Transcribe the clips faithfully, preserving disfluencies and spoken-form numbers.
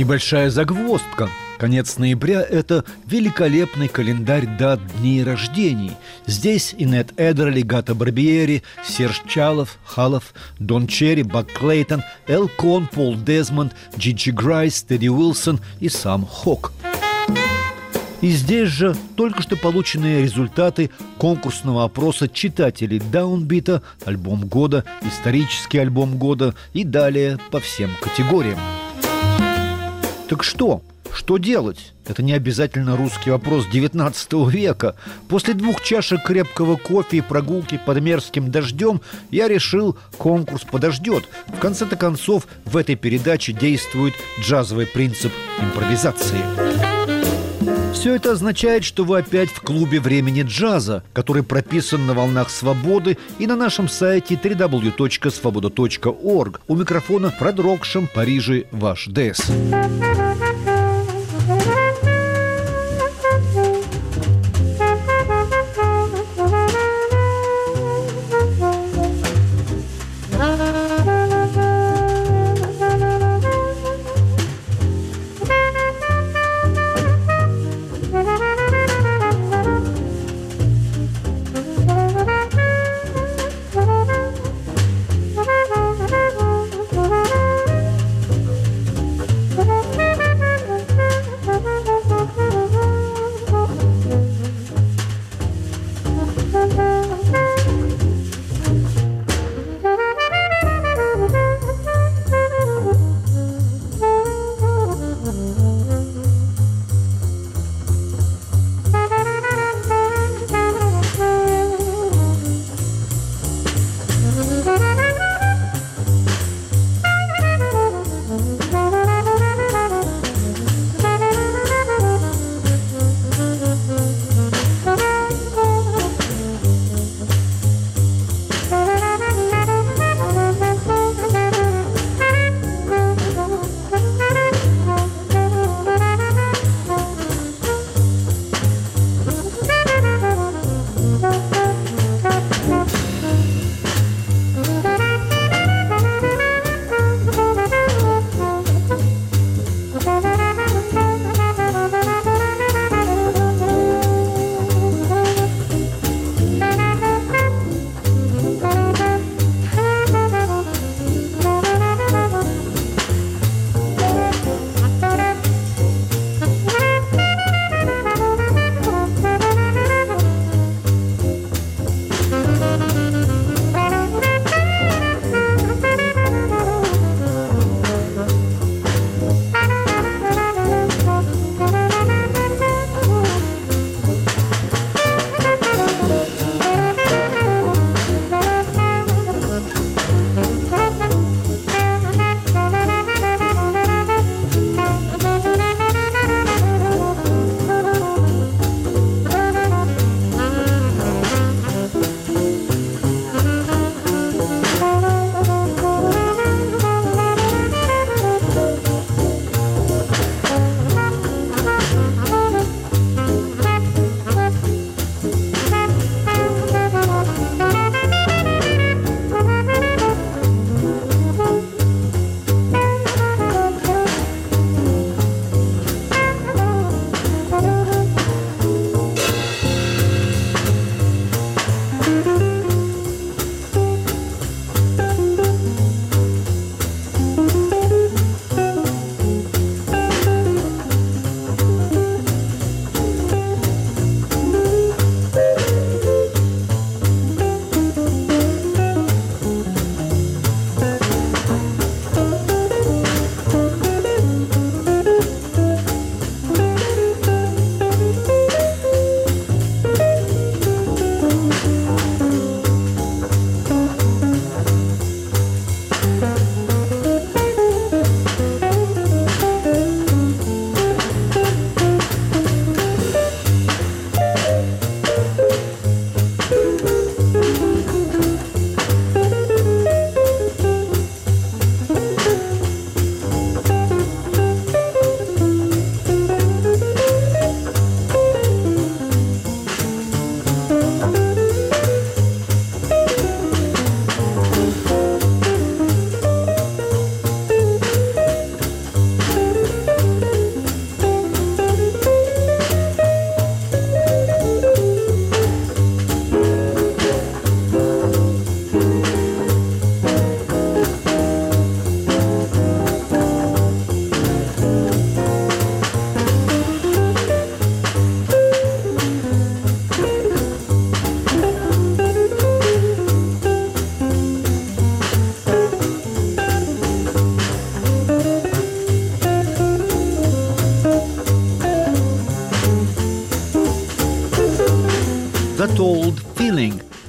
Небольшая загвоздка. Конец ноября – это великолепный календарь дат дней рождений. Здесь и Нед Эддерли, Гата Барбиери, Серж Чалов, Халов, Дон Черри, Бак Клейтон, Эл Кон, Пол Дезмонд, Джиджи Грайс, Тедди Уилсон и сам Хок. И здесь же только что полученные результаты конкурсного опроса читателей Даунбита, альбом года, исторический альбом года и далее по всем категориям. Так что? Что делать? Это не обязательно русский вопрос девятнадцатого века. После двух чашек крепкого кофе и прогулки под мерзким дождем я решил, конкурс подождет. В конце-то концов, в этой передаче действует джазовый принцип импровизации. Все это означает, что вы опять в клубе времени джаза, который прописан на волнах свободы и на нашем сайте дабл ю дабл ю дабл ю точка свобода точка орг. У микрофона в продрогшем Париже ваш Дэс. Thank you.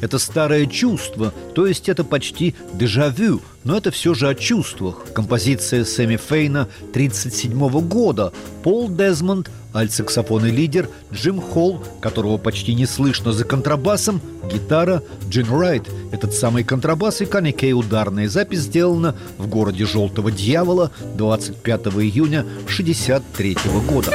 Это старое чувство, то есть это почти дежавю, но это все же о чувствах. Композиция Сэмми Фейна тридцать седьмого года. Пол Дезмонд, альт-саксофон и лидер, Джим Холл, которого почти не слышно за контрабасом, гитара, Джин Райт, этот самый контрабас и Канни Кей ударная. Запись сделана в городе Желтого Дьявола двадцать пятого июня шестьдесят третьего года.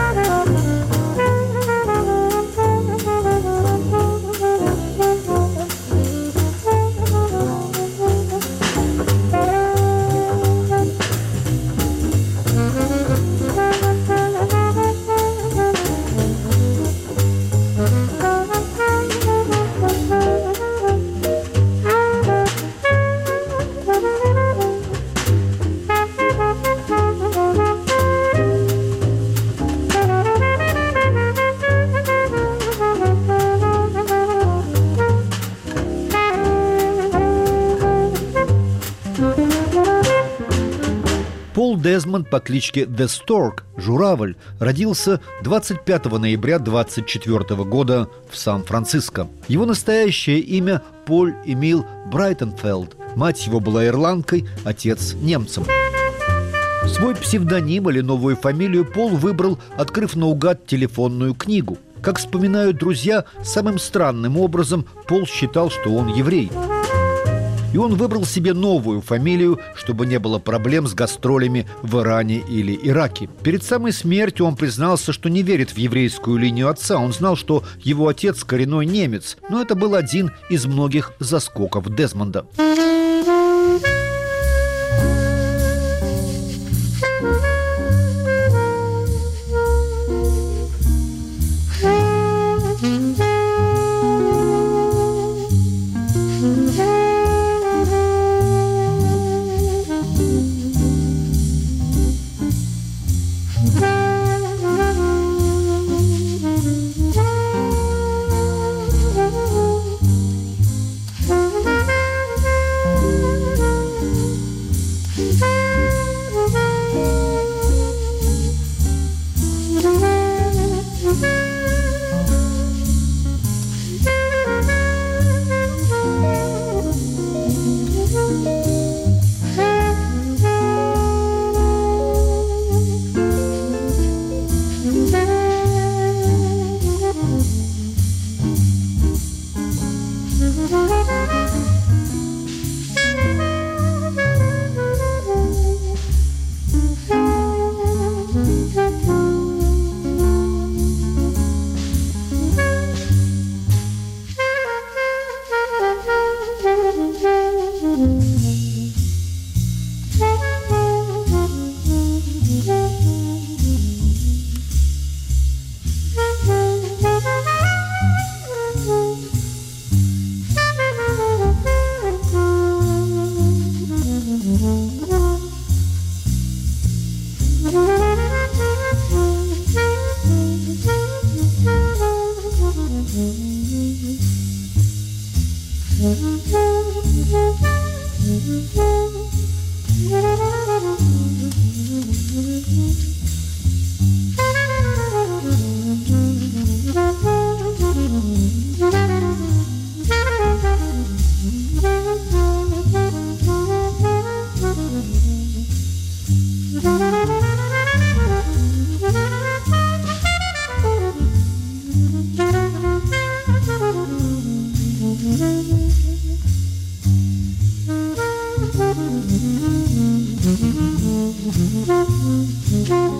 Пол Дезмонд по кличке The Stork, журавль, родился двадцать пятого ноября двадцать четвёртого года в Сан-Франциско. Его настоящее имя Поль Эмил Брайтенфелд. Мать его была ирландкой, отец – немцем. Свой псевдоним или новую фамилию Пол выбрал, открыв наугад телефонную книгу. Как вспоминают друзья, самым странным образом Пол считал, что он еврей. И он выбрал себе новую фамилию, чтобы не было проблем с гастролями в Иране или Ираке. Перед самой смертью он признался, что не верит в еврейскую линию отца. Он знал, что его отец коренной немец, но это был один из многих заскоков Дезмонда. Thank you.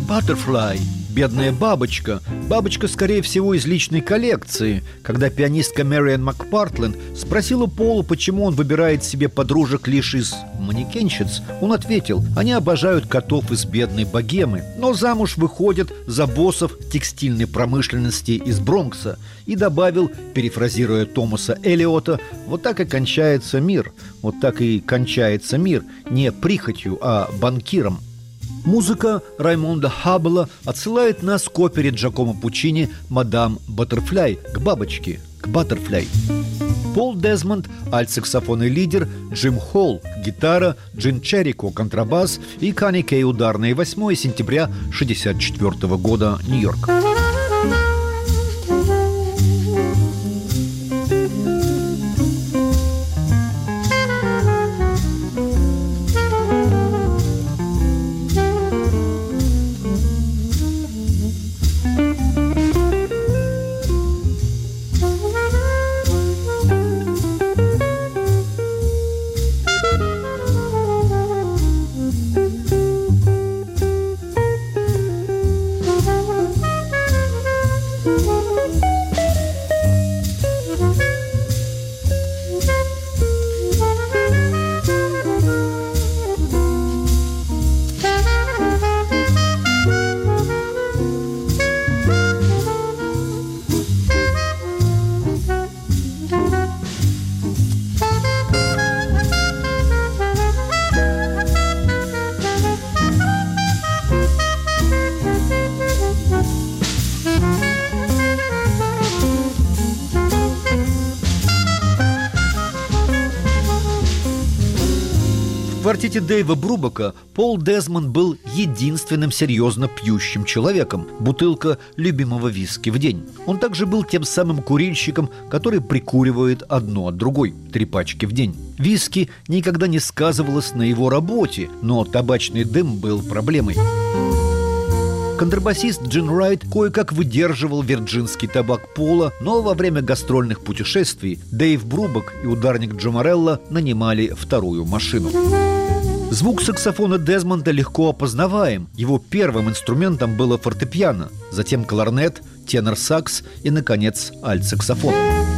Butterfly. Бедная бабочка. Бабочка, скорее всего, из личной коллекции. Когда пианистка Мэриан Макпартленд спросила Пола, почему он выбирает себе подружек лишь из манекенщиц, он ответил: они обожают котов из бедной богемы, но замуж выходят за боссов текстильной промышленности из Бронкса. И добавил, перефразируя Томаса Эллиота: вот так и кончается мир. Вот так и кончается мир. Не прихотью, а банкиром. Музыка Раймонда Хаббела отсылает нас к опере Джакомо Пуччини «Мадам Баттерфляй», к бабочке, к Баттерфляй. Пол Дезмонд – альт-саксофон и лидер, Джим Холл – гитара, Джин Черрико – контрабас и Канни Кей – ударные. восьмое сентября шестьдесят четвёртого года, Нью-Йорк. В квартете Дэйва Брубака Пол Дезмонд был единственным серьезно пьющим человеком. Бутылка любимого виски в день. Он также был тем самым курильщиком, который прикуривает одно от другой, три пачки в день. Виски никогда не сказывалось на его работе, но табачный дым был проблемой. Контрабасист Джин Райт кое-как выдерживал вирджинский табак Пола, но во время гастрольных путешествий Дэйв Брубак и ударник Джо Морелло нанимали вторую машину. Звук саксофона Дезмонда легко опознаваем. Его первым инструментом было фортепиано, затем кларнет, тенор-сакс и, наконец, альт-саксофон.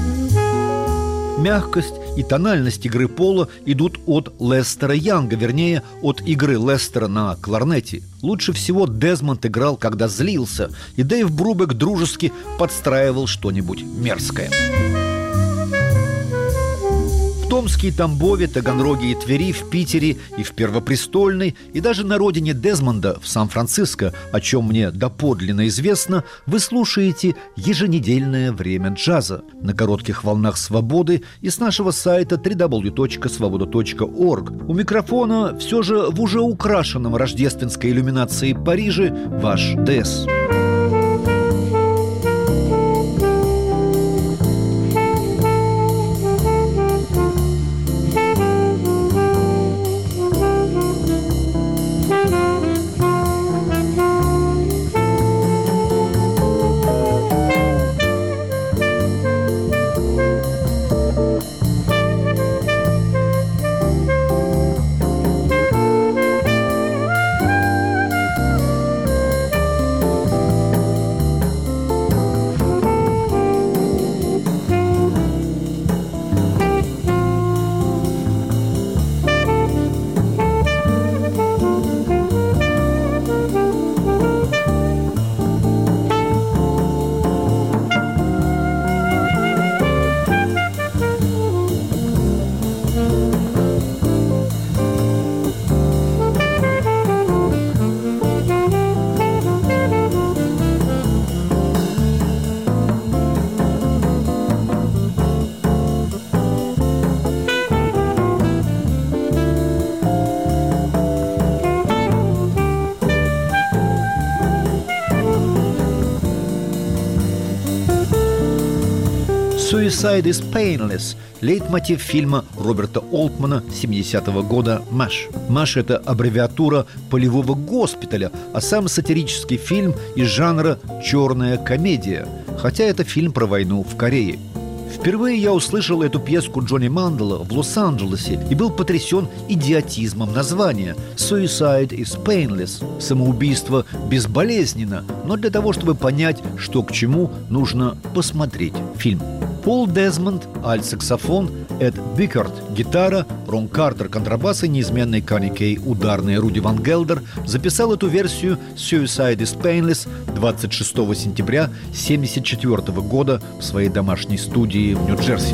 Мягкость и тональность игры Пола идут от Лестера Янга, вернее, от игры Лестера на кларнете. Лучше всего Дезмонд играл, когда злился, и Дэйв Брубак дружески подстраивал что-нибудь мерзкое. В Томске и Тамбове, Таганроге и Твери, в Питере и в Первопрестольной, и даже на родине Дезмонда, в Сан-Франциско, о чем мне доподлинно известно, вы слушаете еженедельное время джаза на коротких волнах свободы и с нашего сайта дабл ю дабл ю дабл ю точка свобода точка орг. У микрофона все же в уже украшенном рождественской иллюминацией Париже ваш ДЭС. «Suicide is painless» – лейтмотив фильма Роберта Олтмана семидесятого года «Маш». «Маш» – это аббревиатура полевого госпиталя, а сам сатирический фильм из жанра «черная комедия», хотя это фильм про войну в Корее. Впервые я услышал эту пьеску Джонни Мандела в Лос-Анджелесе и был потрясен идиотизмом названия «Suicide is painless» – «Самоубийство безболезненно», но для того, чтобы понять, что к чему, нужно посмотреть фильм. Пол Дезмонд – альт-саксофон, Эд Бикард – гитара, Рон Картер – контрабас и неизменный Канни Кей – ударный, Руди Ван Гелдер записал эту версию «Suicide is painless» двадцать шестого сентября тысяча девятьсот семьдесят четвёртого года в своей домашней студии в Нью-Джерси.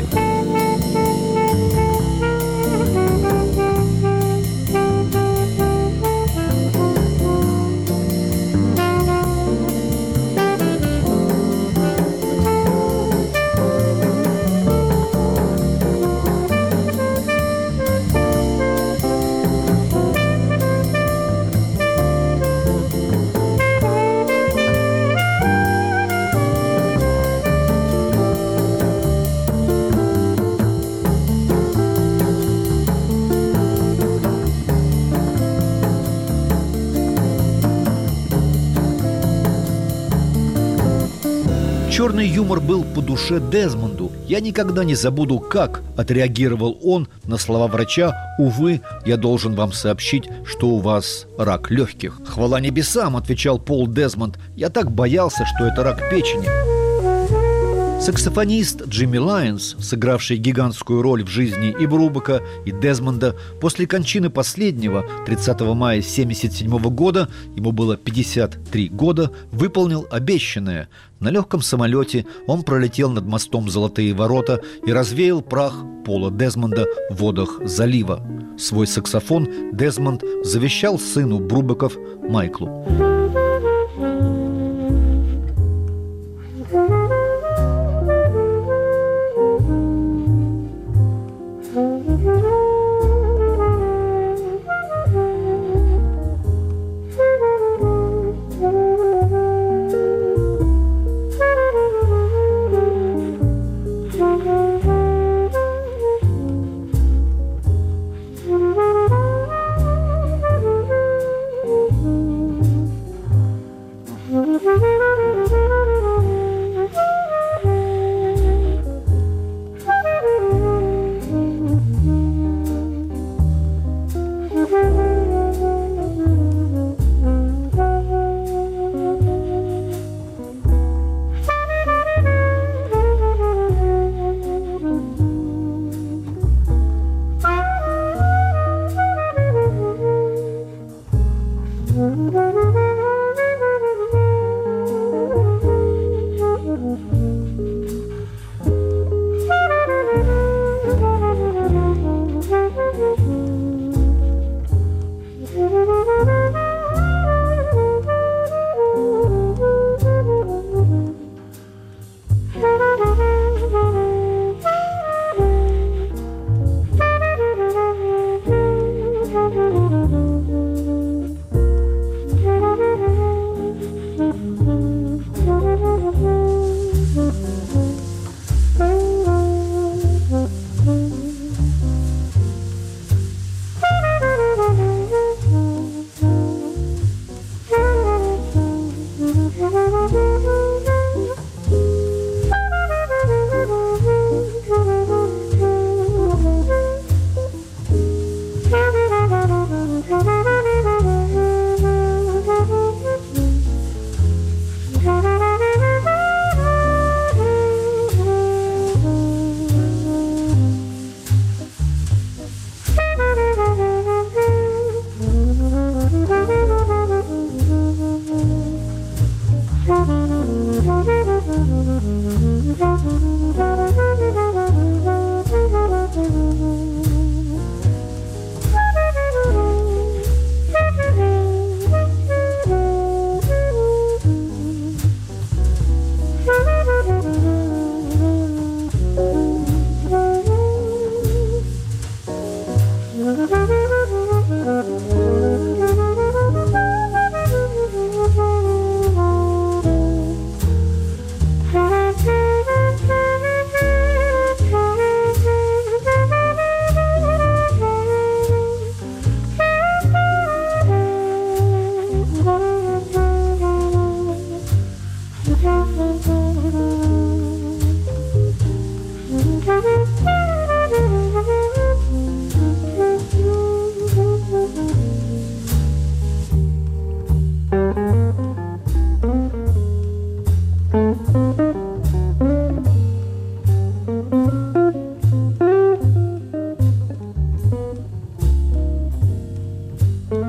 Черный юмор был по душе Дезмонду. Я никогда не забуду, как отреагировал он на слова врача: «Увы, я должен вам сообщить, что у вас рак легких». «Хвала небесам», — отвечал Пол Дезмонд, — «я так боялся, что это рак печени». Саксофонист Джимми Лайонс, сыгравший гигантскую роль в жизни и Брубака, и Дезмонда, после кончины последнего тридцатого мая тысяча девятьсот семьдесят седьмого года, ему было пятьдесят три года, выполнил обещанное. На легком самолете он пролетел над мостом Золотые ворота и развеял прах Пола Дезмонда в водах залива. Свой саксофон Дезмонд завещал сыну Брубаков Майклу.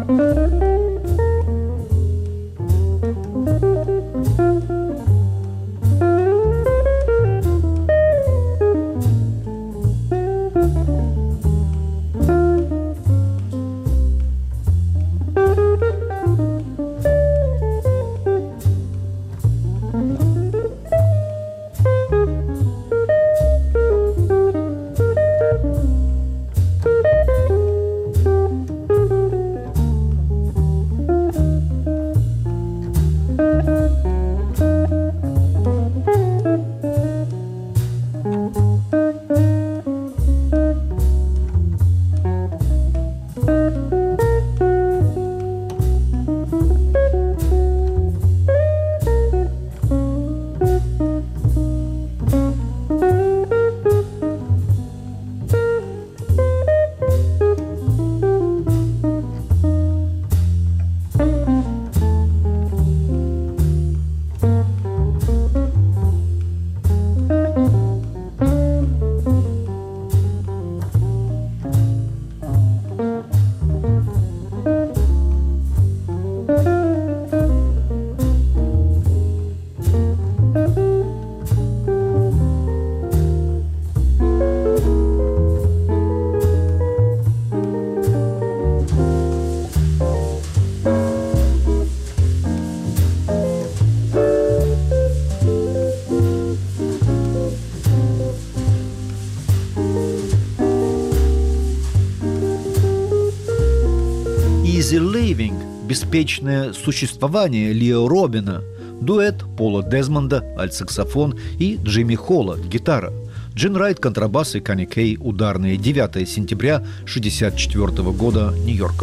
«Easy Living» – «Беспечное существование» Лио Робина, дуэт Пола Дезмонда, альт-саксофон, и Джимми Холла, гитара, Джин Райт, контрабас и Канни Кей, ударные, девятое сентября шестьдесят четвёртого года, Нью-Йорк.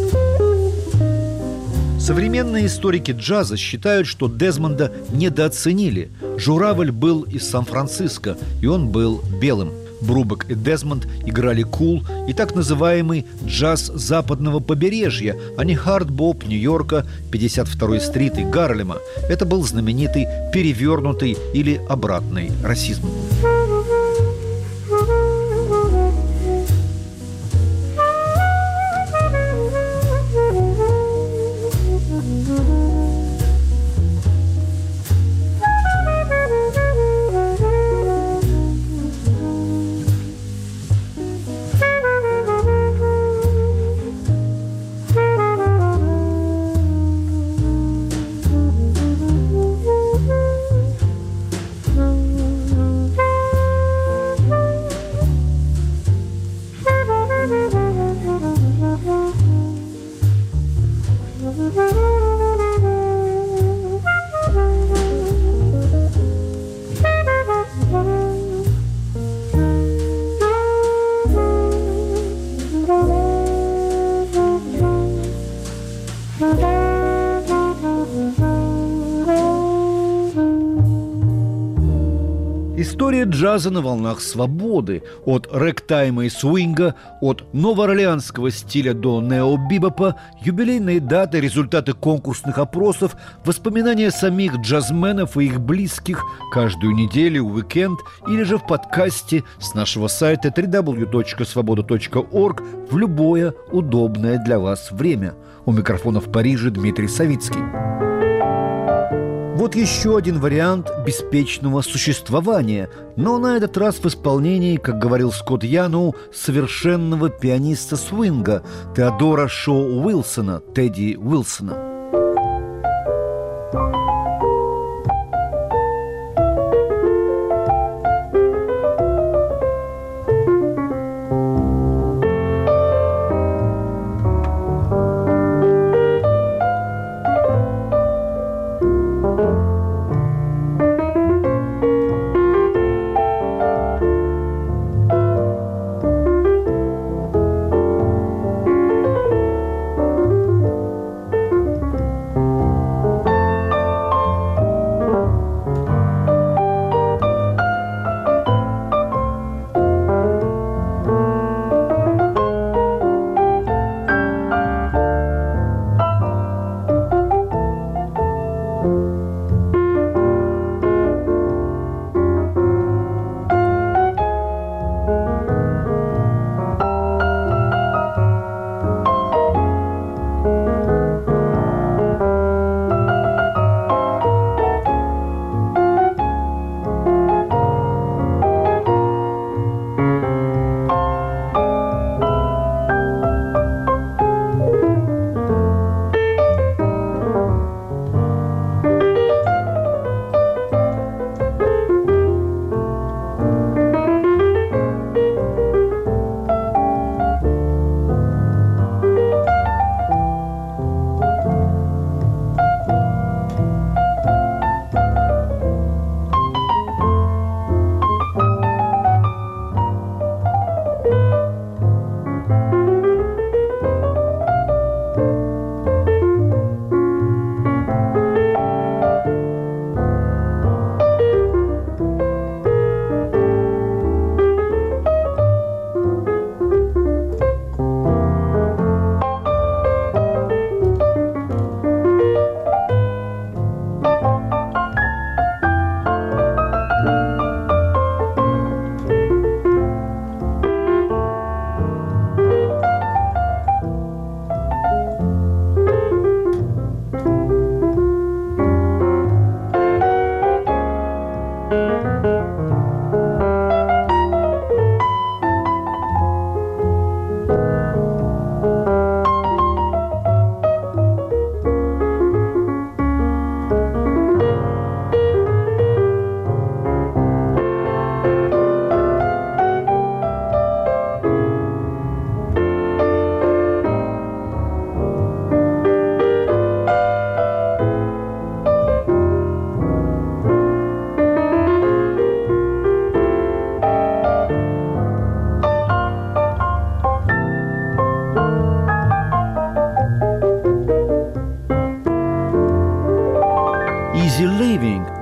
Современные историки джаза считают, что Дезмонда недооценили. Журавль был из Сан-Франциско, и он был белым. Брубак и Дезмонд играли кул и так называемый джаз западного побережья, а не хард-боп Нью-Йорка, пятьдесят второй стрит и Гарлема. Это был знаменитый перевернутый или обратный расизм. История джаза на волнах свободы. От рэктайма и свинга, от новоорлеанского стиля до нео-бибопа, юбилейные даты, результаты конкурсных опросов, воспоминания самих джазменов и их близких каждую неделю, уикенд или же в подкасте с нашего сайта дабл ю дабл ю дабл ю точка свобода точка орг в любое удобное для вас время. У микрофона в Париже Дмитрий Савицкий. Вот еще один вариант беспечного существования, но на этот раз в исполнении, как говорил Скотт Яноу, совершенного пианиста свинга Теодора Шоу Уилсона, Тедди Уилсона.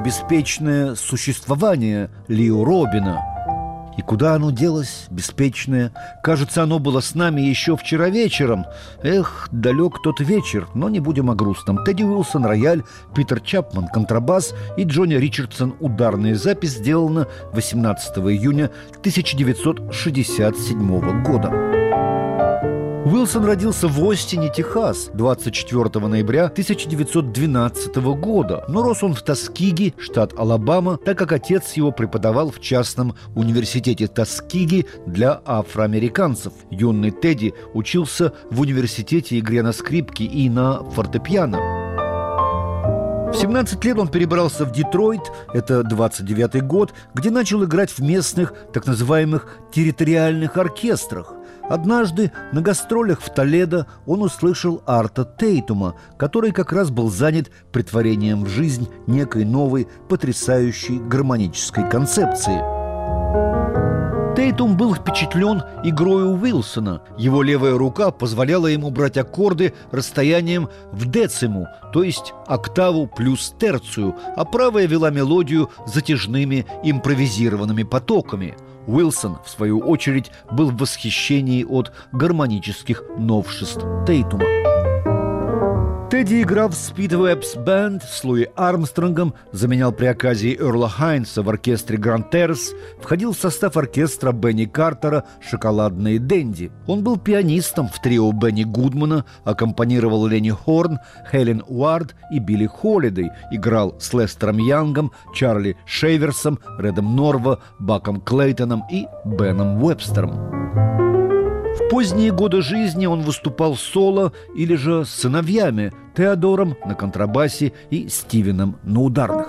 беспечное существование Лиу Робина. И куда оно делось, беспечное? Кажется, оно было с нами еще вчера вечером. Эх, далек тот вечер, но не будем о грустном. Тедди Уилсон – рояль, Питер Чапман – контрабас и Джонни Ричардсон – ударная запись, сделана восемнадцатого июня тысяча девятьсот шестьдесят седьмого года. Уилсон родился в Остине, Техас, двадцать четвёртого ноября тысяча девятьсот двенадцатого года. Но рос он в Тоскиги, штат Алабама, так как отец его преподавал в частном университете Тоскиги для афроамериканцев. Юный Тедди учился в университете игре на скрипке и на фортепиано. В семнадцать лет он перебрался в Детройт, это двадцать девятый год, где начал играть в местных так называемых территориальных оркестрах. Однажды на гастролях в Толедо он услышал Арта Тейтума, который как раз был занят претворением в жизнь некой новой потрясающей гармонической концепции. Тейтум был впечатлен игрой Уилсона. Его левая рука позволяла ему брать аккорды расстоянием в дециму, то есть октаву плюс терцию, а правая вела мелодию затяжными импровизированными потоками. Уилсон, в свою очередь, был в восхищении от гармонических новшеств Тейтума. Тедди играл в Speedwaps Band с Луи Армстронгом, заменял при оказии Эрла Хайнса в оркестре Гранд Террас, входил в состав оркестра Бенни Картера «Шоколадные Дэнди». Он был пианистом в трио Бенни Гудмана, аккомпанировал Ленни Хорн, Хелен Уард и Билли Холлидей, играл с Лестером Янгом, Чарли Шейверсом, Редом Норво, Баком Клейтоном и Беном Уэбстером. В поздние годы жизни он выступал соло или же с сыновьями Теодором на контрабасе и Стивеном на ударных.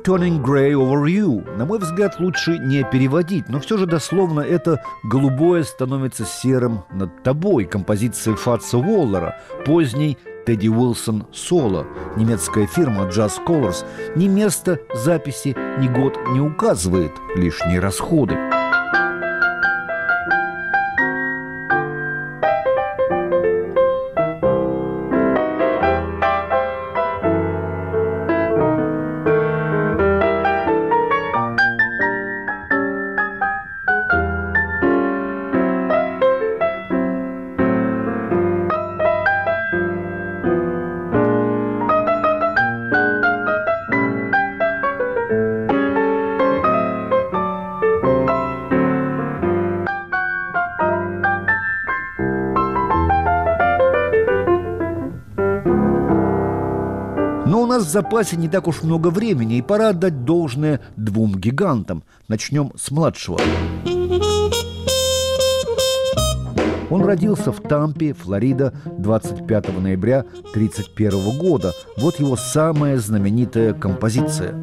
turning grey over you. На мой взгляд, лучше не переводить, но все же дословно это «голубое становится серым над тобой» композиции Фатса Уоллера, поздний Тедди Уилсон соло. Немецкая фирма Just Colors ни место записи, ни год не указывает, лишние расходы. Но у нас в запасе не так уж много времени, и пора отдать должное двум гигантам. Начнем с младшего. Он родился в Тампе, Флорида, двадцать пятого ноября тысяча девятьсот тридцать первого года. Вот его самая знаменитая композиция.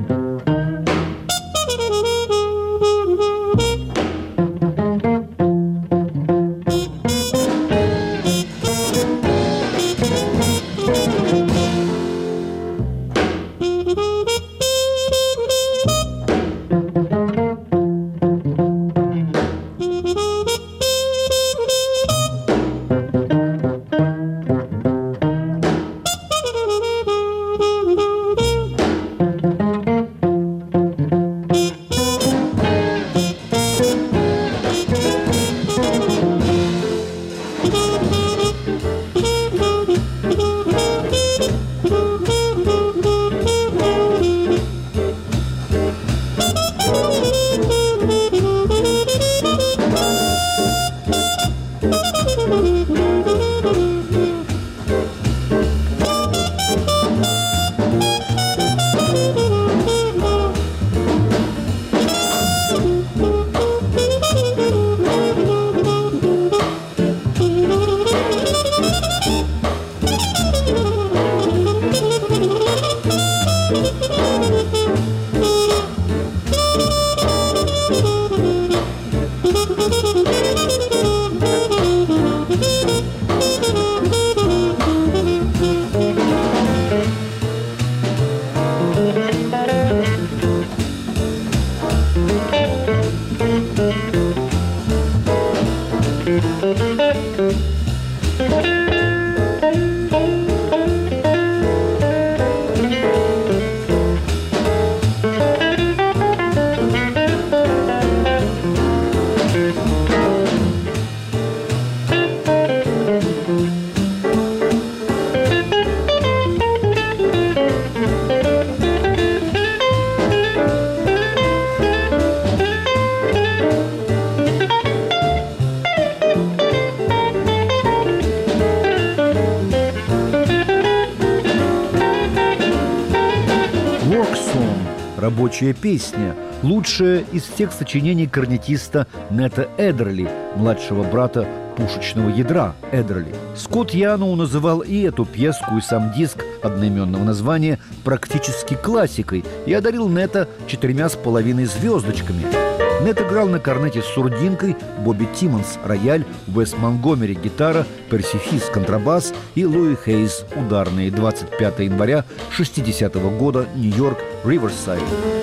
«Рабочая песня» – лучшая из всех сочинений корнетиста Нета Эдерли, младшего брата пушечного ядра Эдерли. Скотт Яноу называл и эту пьеску, и сам диск одноименного названия практически классикой и одарил Нета четырьмя с половиной звездочками. Нет играл на корнете с сурдинкой, Бобби Тиммонс – рояль, Уэс Монгомери – гитара, Перси Хис – контрабас и Луи Хейс – ударные. двадцать пятого января шестидесятого года, Нью-Йорк, Риверсайд.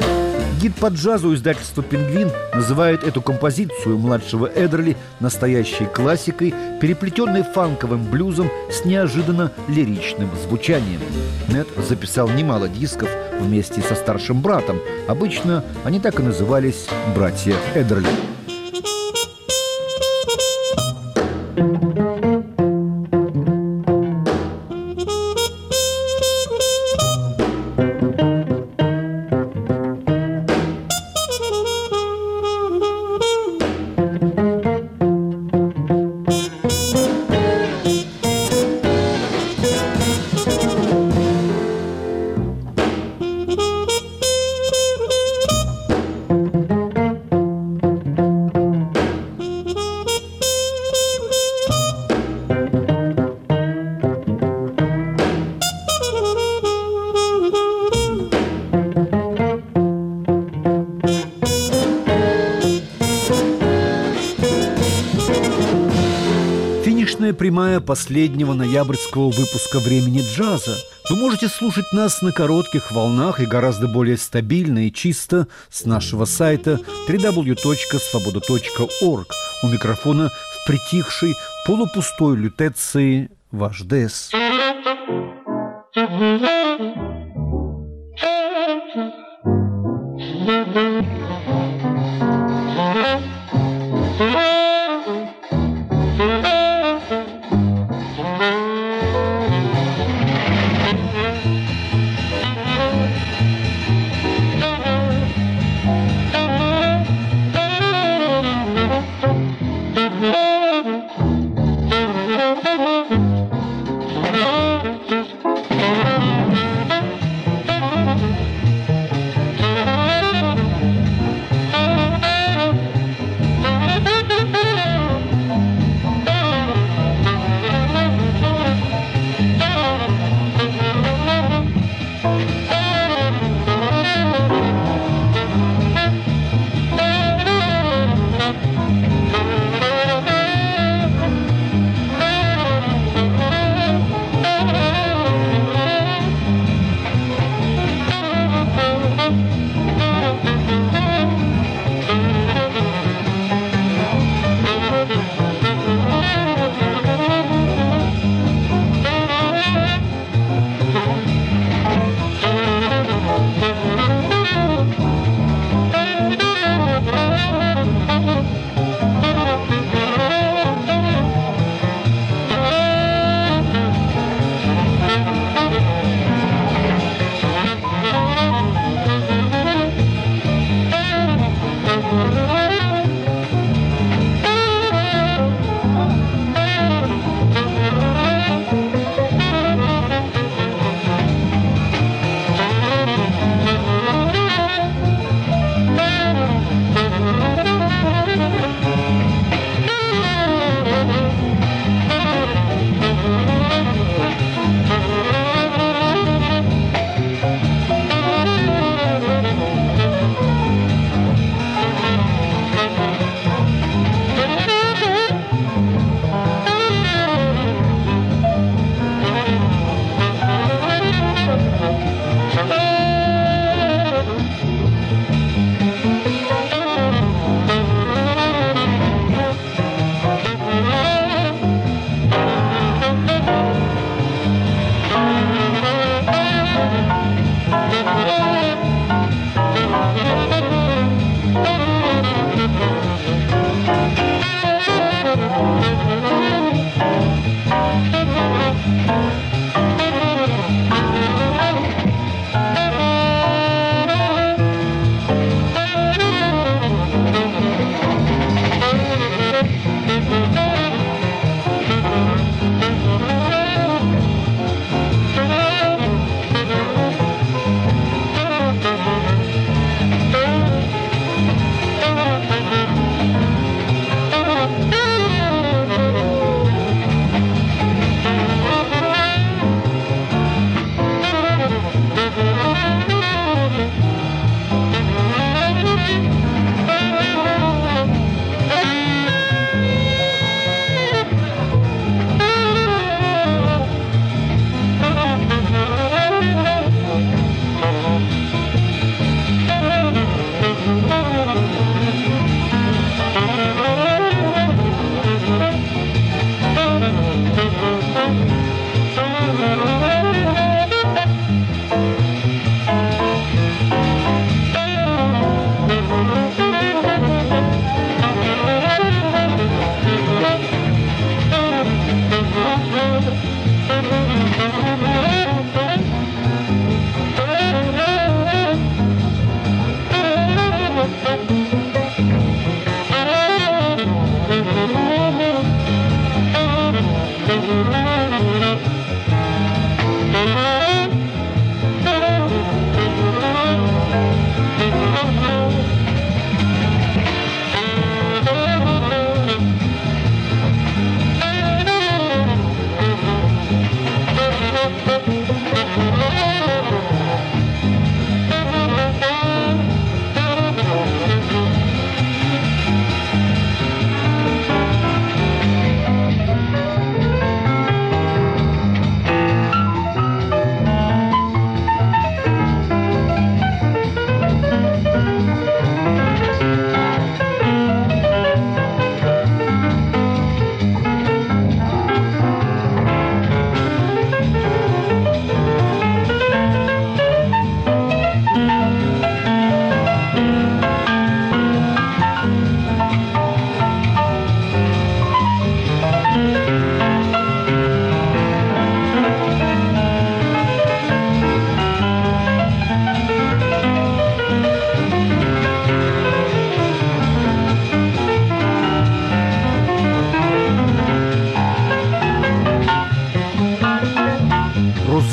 Гид по джазу издательства «Пингвин» называет эту композицию младшего Эдерли настоящей классикой, переплетенной фанковым блюзом с неожиданно лиричным звучанием. Нет записал немало дисков вместе со старшим братом. Обычно они так и назывались «братья Эдерли». эфирная прямая последнего ноябрьского выпуска «Времени джаза». Вы можете слушать нас на коротких волнах и гораздо более стабильно и чисто с нашего сайта дабл ю дабл ю дабл ю точка свобода точка орг. У микрофона в притихшей, полупустой лютеции ваш Дэс.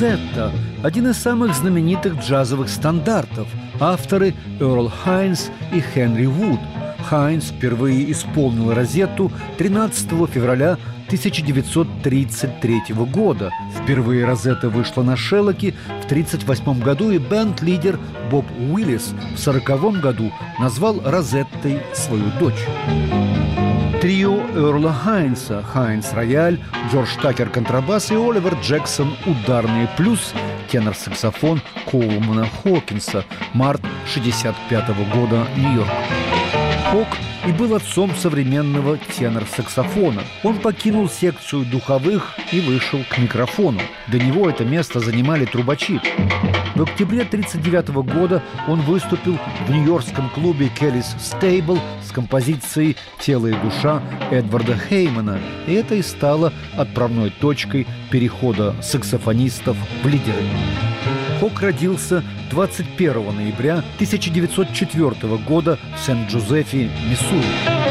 Розетта – один из самых знаменитых джазовых стандартов. Авторы Эрл Хайнс и Хенри Вуд. Хайнс впервые исполнил Розетту тринадцатого февраля тысяча девятьсот тридцать третьего года. Впервые Розетта вышла на шеллоке в тридцать восьмом году, и бенд-лидер Боб Уиллис в сороковом году назвал Розеттой свою дочь. Трио Эрла Хайнса – Хайнс рояль, Джордж Такер контрабас и Оливер Джексон ударные, плюс тенор-саксофон Коулмана Хокинса, март шестьдесят пятого года, Нью-Йорк. Хок и был отцом современного тенор-саксофона. Он покинул секцию духовых и вышел к микрофону. До него это место занимали трубачи. В октябре тысяча девятьсот тридцать девятого года он выступил в нью-йоркском клубе Келлис Стейбл с композицией «Тело и душа» Эдварда Хеймана, и это и стало отправной точкой перехода саксофонистов в лидеры. Хок родился двадцать первого ноября тысяча девятьсот четвёртого года в Сент-Джозефе, Миссури.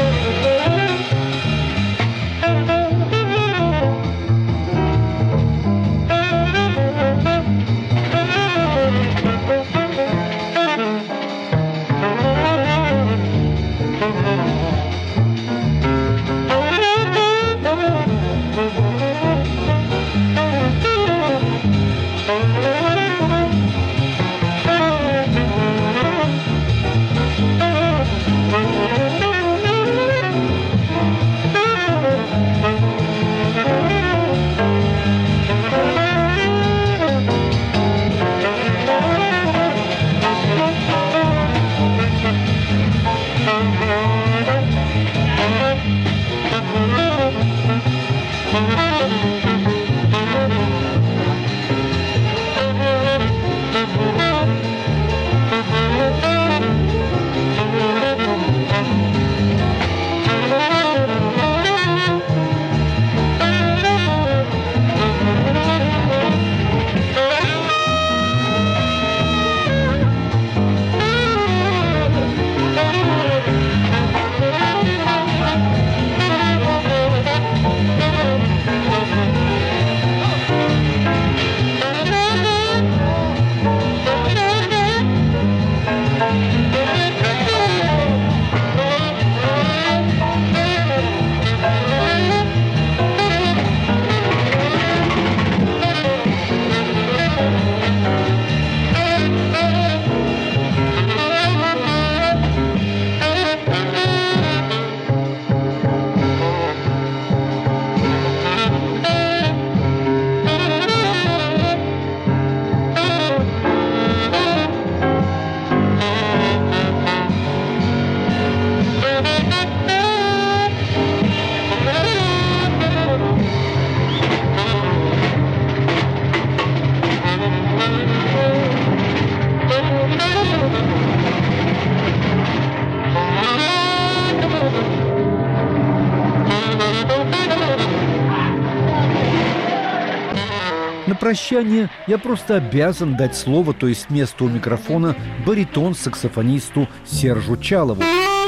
На прощание я просто обязан дать слово, то есть место у микрофона, баритон-саксофонисту Сержу Чалову.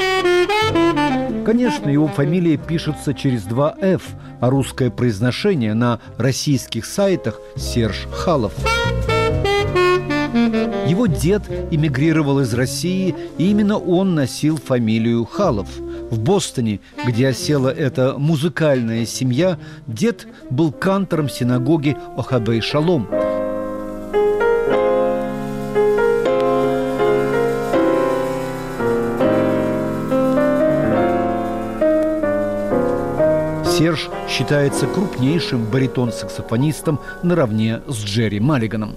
Конечно, его фамилия пишется через два «ф», а русское произношение на российских сайтах Серж Халов. Его дед эмигрировал из России, и именно он носил фамилию Халов. В Бостоне, где осела эта музыкальная семья, дед был кантором синагоги Охабей Шалом. Серж считается крупнейшим баритон-саксофонистом наравне с Джерри Маллиганом.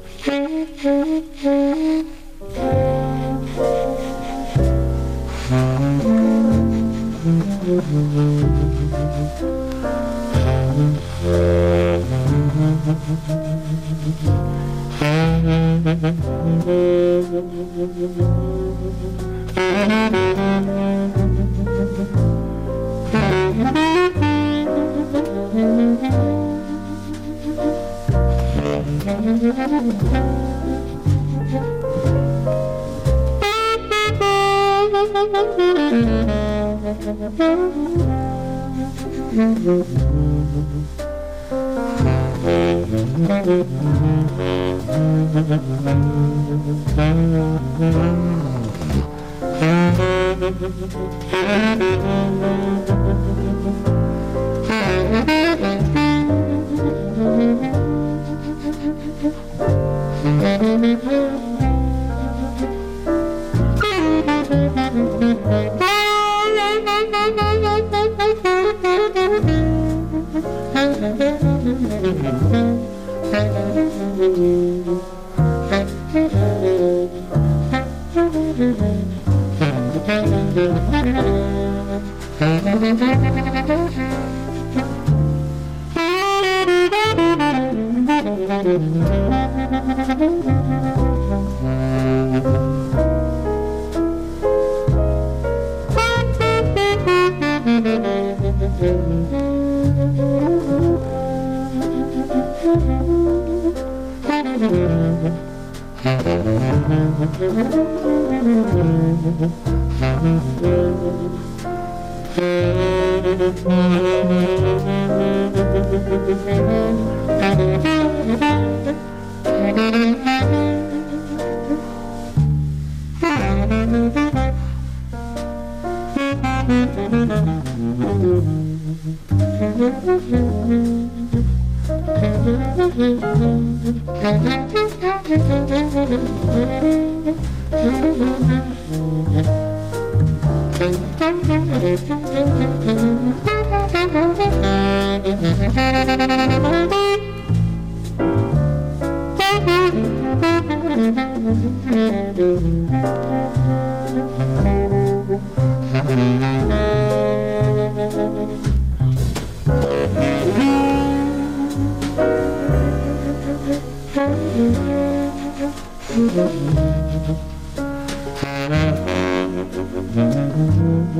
Thank you.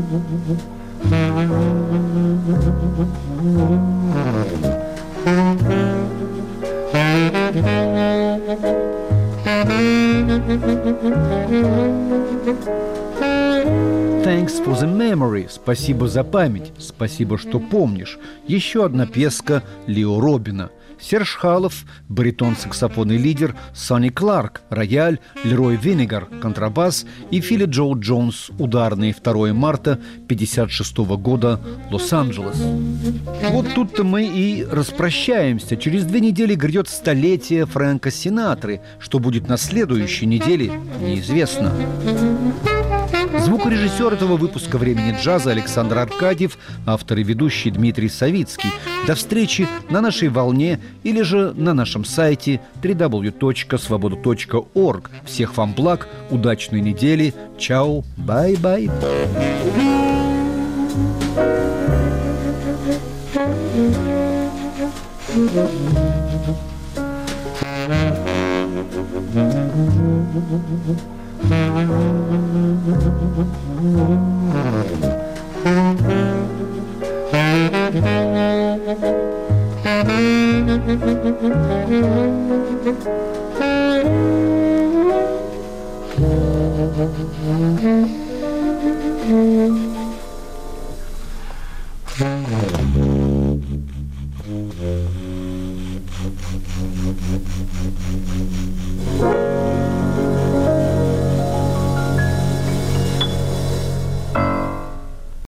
Thanks for the memory. Спасибо за память. Спасибо, что помнишь. Еще одна песка Лио Робина. Серж Халов, баритон-саксофонный лидер, Сонни Кларк, рояль, Лерой Виннегар, контрабас и Филли Джо Джонс, ударные, второго марта пятьдесят шестого года, Лос-Анджелес. Вот тут-то мы и распрощаемся. Через две недели грядет столетие Фрэнка Синатры. Что будет на следующей неделе, неизвестно. Звукорежиссер этого выпуска «Времени джаза» Александр Аркадьев, автор и ведущий Дмитрий Савицкий. До встречи на нашей волне или же на нашем сайте дабл ю дабл ю дабл ю точка свобода точка орг. Всех вам благ, удачной недели. Чао, бай-бай. Thank you.